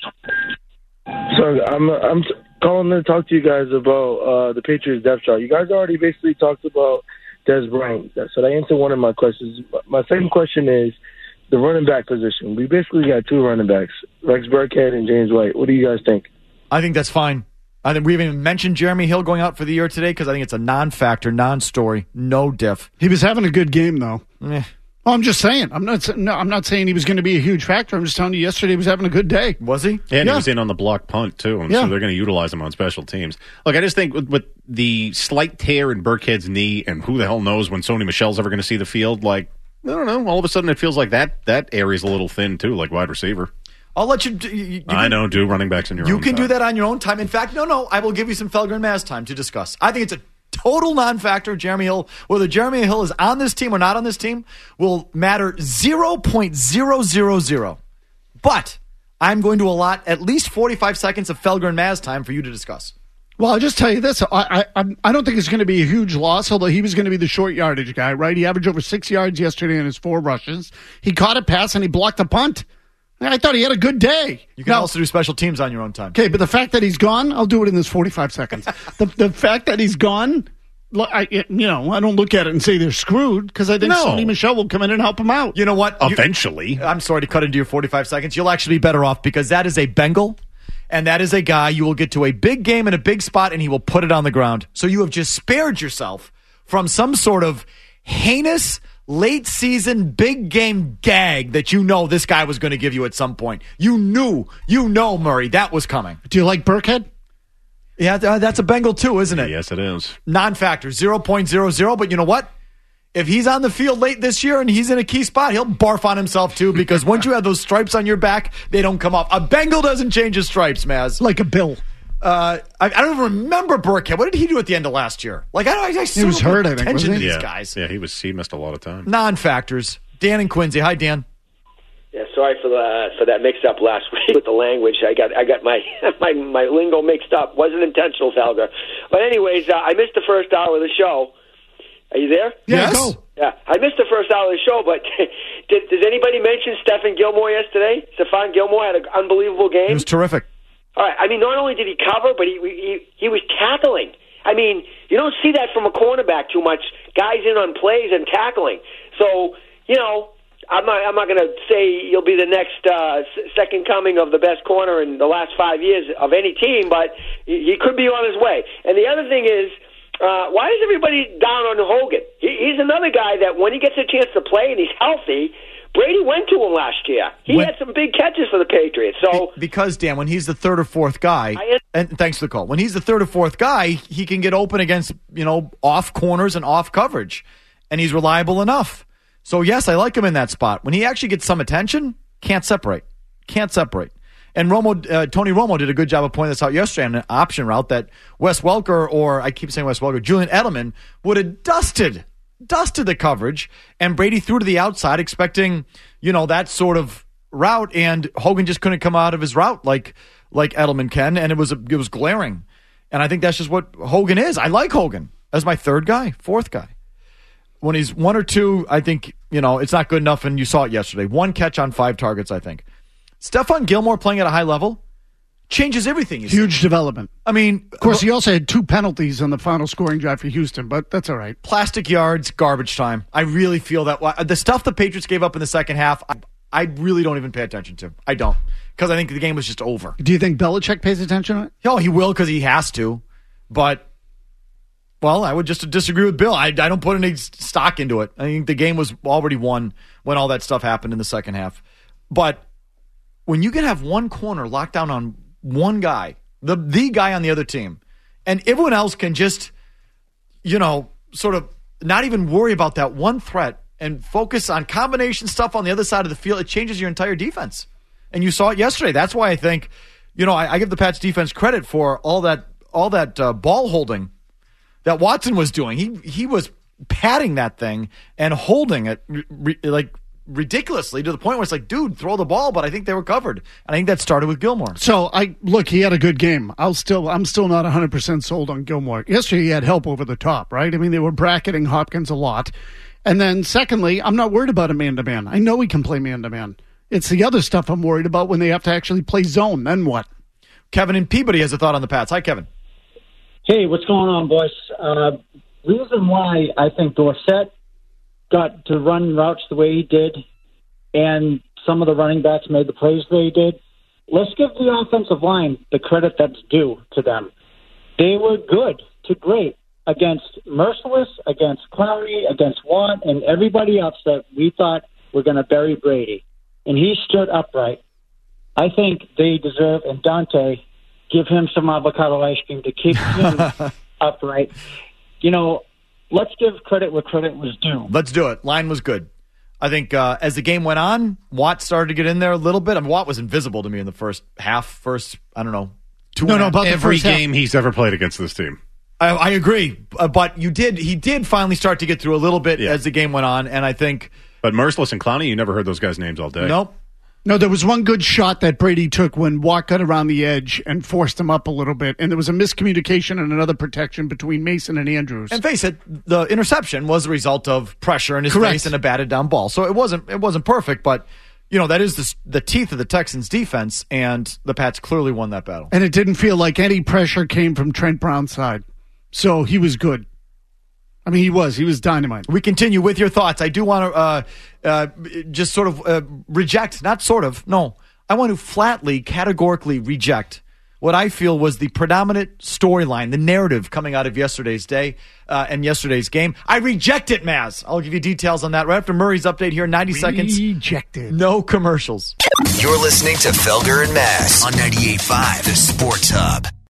[SPEAKER 22] So I'm I'm calling to talk to you guys about uh, the Patriots depth chart. You guys already basically talked about Des Bryant, so that answered one of my questions. My second question is the running back position. We basically got two running backs, Rex Burkhead and James White. What do you guys think?
[SPEAKER 5] I think that's fine. I think we haven't even mentioned Jeremy Hill going out for the year today because I think it's a non-factor, non-story, no diff.
[SPEAKER 4] He was having a good game, though.
[SPEAKER 5] Eh.
[SPEAKER 4] Oh, I'm just saying. I'm not. No, I'm not saying he was going to be a huge factor. I'm just telling you. Yesterday he was having a good day.
[SPEAKER 5] Was he?
[SPEAKER 11] And
[SPEAKER 4] yeah.
[SPEAKER 11] he was in on the block punt too, and
[SPEAKER 4] yeah.
[SPEAKER 11] so they're going to utilize him on special teams. Look, I just think with, with the slight tear in Burkhead's knee, and who the hell knows when Sony Michel's ever going to see the field? Like, I don't know. All of a sudden, it feels like that that area's a little thin too, like wide receiver.
[SPEAKER 5] I'll let you. you, you
[SPEAKER 11] I
[SPEAKER 5] can,
[SPEAKER 11] know. Do running backs in your
[SPEAKER 5] you
[SPEAKER 11] own.
[SPEAKER 5] You can
[SPEAKER 11] time.
[SPEAKER 5] do that on your own time. In fact, no, no. I will give you some Felger and Mazz time to discuss. I think it's a total non-factor. Jeremy Hill, whether Jeremy Hill is on this team or not on this team, will matter zero point zero zero zero. But I'm going to allot at least forty-five seconds of Felger and Mazz time for you to discuss.
[SPEAKER 4] Well, I'll just tell you this. I I, I don't think it's going to be a huge loss, although he was going to be the short yardage guy, right? He averaged over six yards yesterday in his four rushes. He caught a pass and he blocked a punt. I thought he had a good day.
[SPEAKER 5] You can
[SPEAKER 4] now,
[SPEAKER 5] also do special teams on your own time.
[SPEAKER 4] Okay, but the fact that he's gone, I'll do it in this forty-five seconds. the the fact that he's gone, I, you know, I don't look at it and say they're screwed because I think
[SPEAKER 5] No.
[SPEAKER 4] Sonny Michel will come in and help him out.
[SPEAKER 5] You know what? You-
[SPEAKER 11] Eventually.
[SPEAKER 5] I'm sorry to cut into your forty-five seconds. You'll actually be better off because that is a Bengal, and that is a guy you will get to a big game in a big spot, and he will put it on the ground. So you have just spared yourself from some sort of heinous late season big game gag that you know this guy was going to give you at some point. You knew, you know, Murray, that was coming.
[SPEAKER 4] Do you like Burkhead?
[SPEAKER 5] Yeah, th- that's a Bengal too, isn't it?
[SPEAKER 11] Yes, it is.
[SPEAKER 5] Non-factor, zero point zero zero, but you know what? If he's on the field late this year and he's in a key spot, he'll barf on himself too because once you have those stripes on your back, they don't come off. A Bengal doesn't change his stripes, Maz.
[SPEAKER 4] Like a Bill.
[SPEAKER 5] Uh, I, I don't even remember Burkhead. What did he do at the end of last year? Like I, I, I
[SPEAKER 4] He was hurt, I think,
[SPEAKER 5] attention
[SPEAKER 4] wasn't
[SPEAKER 5] to
[SPEAKER 4] he?
[SPEAKER 5] these
[SPEAKER 11] Yeah.
[SPEAKER 5] guys.
[SPEAKER 11] Yeah, he was. He missed a lot of time.
[SPEAKER 5] Non-factors. Dan and Quincy. Hi, Dan.
[SPEAKER 2] Yeah, sorry for the for that mix up last week with the language. I got I got my my my lingo mixed up. Wasn't intentional, Felger. But anyways, uh, I missed the first hour of the show. Are you there?
[SPEAKER 5] Yes.
[SPEAKER 4] Go.
[SPEAKER 2] Yeah, I missed the first hour of the show. But did does anybody mention Stephen Gilmore yesterday? Stephon Gilmore had an unbelievable game.
[SPEAKER 5] It was terrific.
[SPEAKER 2] All right. I mean, not only did he cover, but he he he was tackling. I mean, you don't see that from a cornerback too much. Guys in on plays and tackling. So you know, I'm not I'm not going to say he'll be the next uh, second coming of the best corner in the last five years of any team, but he, he could be on his way. And the other thing is, uh, why is everybody down on Hogan? He, he's another guy that when he gets a chance to play and he's healthy. Brady went to him last year. He
[SPEAKER 5] When-
[SPEAKER 2] had some big catches for the Patriots. So
[SPEAKER 5] Because, Dan, when he's the third or fourth guy, and thanks for the call, when he's the third or fourth guy, he can get open against, you know, off corners and off coverage, and he's reliable enough. So, yes, I like him in that spot. When he actually gets some attention, can't separate. Can't separate. And Romo, uh, Tony Romo did a good job of pointing this out yesterday on an option route that Wes Welker, or I keep saying Wes Welker, Julian Edelman would have dusted dusted the coverage, and Brady threw to the outside expecting, you know, that sort of route, and Hogan just couldn't come out of his route like like Edelman can, and it was a, it was glaring. And I think that's just what Hogan is. I like Hogan as my third guy, fourth guy. When he's one or two, I think, you know, it's not good enough, and you saw it yesterday. One catch on five targets, I think. Stephon Gilmore playing at a high level changes everything. You
[SPEAKER 4] Huge
[SPEAKER 5] see.
[SPEAKER 4] development.
[SPEAKER 5] I mean,
[SPEAKER 4] Of course, he also had two penalties on the final scoring drive for Houston, but that's all right.
[SPEAKER 5] plastic yards, garbage time. I really feel that the stuff the Patriots gave up in the second half, I, I really don't even pay attention to. I don't, because I think the game was just over.
[SPEAKER 4] Do you think Belichick pays attention to it?
[SPEAKER 5] Oh, he will because he has to, but well, I would just disagree with Bill. I, I don't put any stock into it. I think the game was already won when all that stuff happened in the second half. But when you can have one corner locked down on one guy, the the guy on the other team, and everyone else can just, you know, sort of not even worry about that one threat and focus on combination stuff on the other side of the field, it changes your entire defense. And you saw it yesterday. That's why I think, you know, I, I give the Pats defense credit for all that all that uh, ball holding that Watson was doing. He he was patting that thing and holding it re- like ridiculously to the point where it's like, dude, throw the ball. But I think they were covered. And I think that started with Gilmore.
[SPEAKER 4] So I look, he had a good game. I'll still, I'm still not one hundred percent sold on Gilmore. Yesterday he had help over the top, right? I mean, they were bracketing Hopkins a lot. And then secondly, I'm not worried about a man-to-man. I know he can play man-to-man. It's the other stuff I'm worried about when they have to actually play zone. Then what?
[SPEAKER 5] Kevin in Peabody has a thought on the Pats. Hi, Kevin.
[SPEAKER 10] Hey, what's going on, boys? Uh, reason why I think Dorsett got to run routes the way he did, and some of the running backs made the plays they did. Let's give the offensive line the credit that's due to them. They were good to great against Merciless, against Clowney, against Watt, and everybody else that we thought were going to bury Brady. And he stood upright. I think they deserve, and Dante, give him some avocado ice cream to keep him upright. You know, let's give credit where credit was due.
[SPEAKER 5] Let's do it. Line was good. I think uh, as the game went on, Watt started to get in there a little bit. I mean, Watt was invisible to me in the first half, first, I don't know, two
[SPEAKER 11] No,
[SPEAKER 5] and
[SPEAKER 11] no,
[SPEAKER 5] a-
[SPEAKER 11] about every game he's ever played against this team.
[SPEAKER 5] I, I agree, uh, but you did. He did finally start to get through a little bit
[SPEAKER 11] Yeah.
[SPEAKER 5] as the game went on, and I think.
[SPEAKER 11] But Merciless and Clowney, you never heard those guys' names all day.
[SPEAKER 5] Nope,
[SPEAKER 4] No, there was one good shot that Brady took when Watt got around the edge and forced him up a little bit, and there was a miscommunication and another protection between Mason and Andrews.
[SPEAKER 5] And face it, the interception was the result of pressure in his
[SPEAKER 4] Correct.
[SPEAKER 5] face and a batted down ball. So it wasn't it wasn't perfect, but you know that is the, the teeth of the Texans' defense, and the Pats clearly won that battle.
[SPEAKER 4] And it didn't feel like any pressure came from Trent Brown's side, so he was good. I mean, he was. He was dynamite.
[SPEAKER 5] We continue with your thoughts. I do want to uh, uh, just sort of uh, reject, not sort of, no. I want to flatly, categorically reject what I feel was the predominant storyline, the narrative coming out of yesterday's day uh, and yesterday's game. I reject it, Maz. I'll give you details on that right after Murray's update here in ninety seconds.
[SPEAKER 4] Rejected.
[SPEAKER 5] No commercials.
[SPEAKER 17] You're listening to Felger and Maz on ninety-eight point five, The Sports Hub.